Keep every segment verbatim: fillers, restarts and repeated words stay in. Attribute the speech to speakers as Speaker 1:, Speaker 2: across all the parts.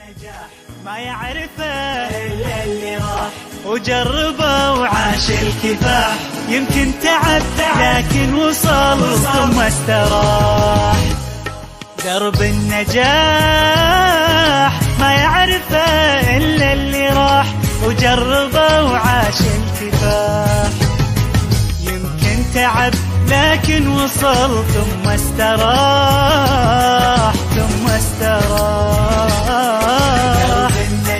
Speaker 1: ما يعرفه إلا اللي راح وجربه وعاش الكفاح. يمكن تعب لكن وصل ثم استراح. درب النجاح ما يعرفه إلا اللي راح وجربه وعاش الكفاح. يمكن تعب لكن وصل ثم استراح ثم استراح. درب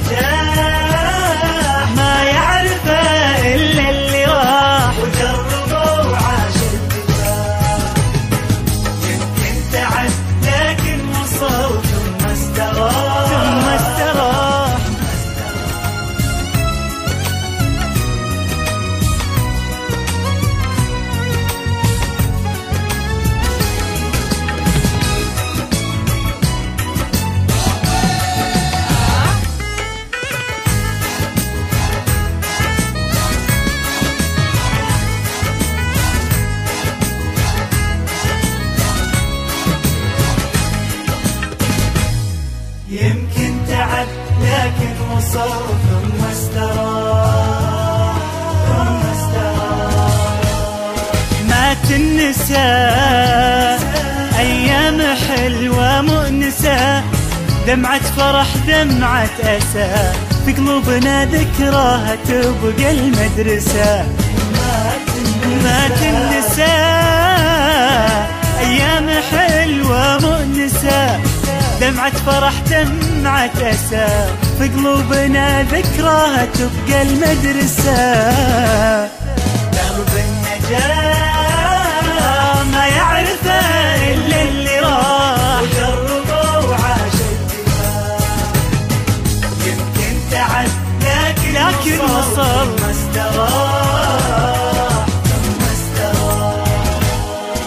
Speaker 1: النجاح ما يعرفه إلا اللي راح وجربه وعاش الكفاح. يمكن تعب لكن وصل ثم استراح ثم استراح. يمكن تعب لكن وصل ثم استراح ثم استراح. ما تنسى أيام حلوة مؤنسة، دمعة فرح دمعة أسى، في قلوبنا ذكراها تبقى المدرسة. ما تنسى أيام حلوة مؤنسة، دمعة فرح دمعة أسى، في قلوبنا ذكراها تبقى المدرسة. درب النجاح ما يعرفه إلا اللي راح وجربه وعاش الكفاح. يمكن تعب لكن, لكن وصل ما استراح